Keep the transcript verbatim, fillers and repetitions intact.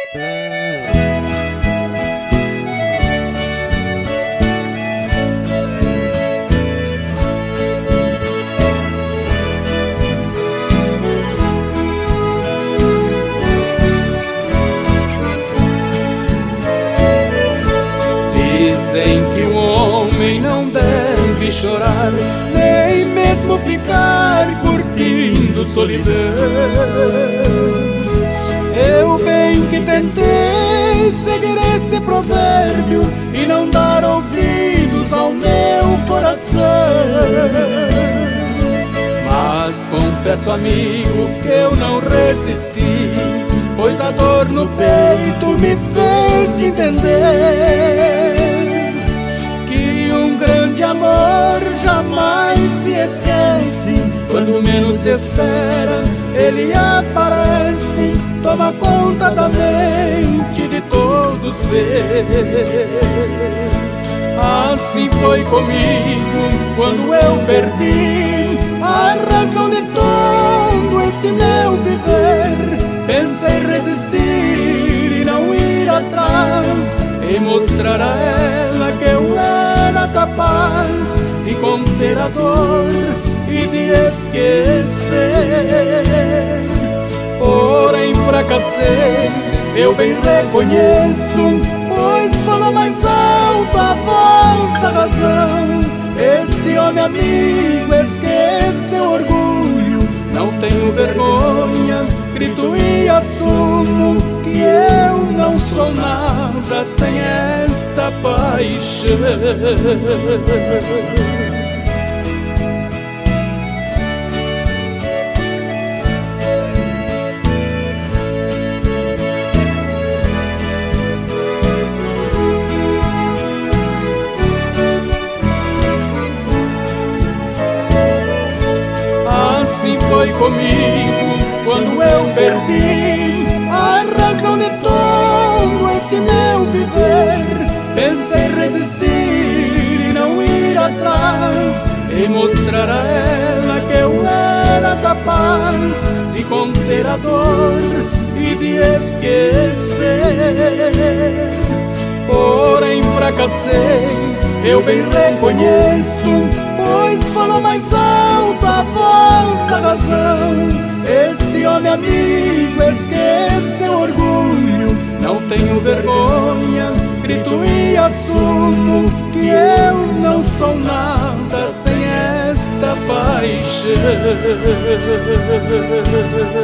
Dizem que o homem não deve chorar, nem mesmo ficar curtindo solidão. Eu bem que tentei seguir este provérbio e não dar ouvidos ao meu coração, mas confesso, amigo, que eu não resisti, pois a dor no peito me fez entender que um grande amor jamais se esquece. Quando menos se espera, ele aparece, toma conta da mente de todo ser. Assim foi comigo quando eu perdi a razão de todo esse meu viver. Pensei resistir e não ir atrás, e mostrar a ela que eu era capaz de conter a dor e de esquecer. Porém fracassei, eu bem reconheço, pois falou mais alto a voz da razão. Esse homem amigo esqueceu orgulho, não tenho vergonha, grito e assumo que eu não sou nada sem esta paixão. Assim foi comigo quando eu perdi a razão de todo esse meu viver. Pensei resistir e não ir atrás, e mostrar a ela que eu era capaz de conter a dor e de esquecer. Porém fracassei, eu bem reconheço, pois falou mais alto a voz da razão. Esse homem amigo esqueceu orgulho, não tenho vergonha, grito e assumo que eu não sou nada sem esta paixão.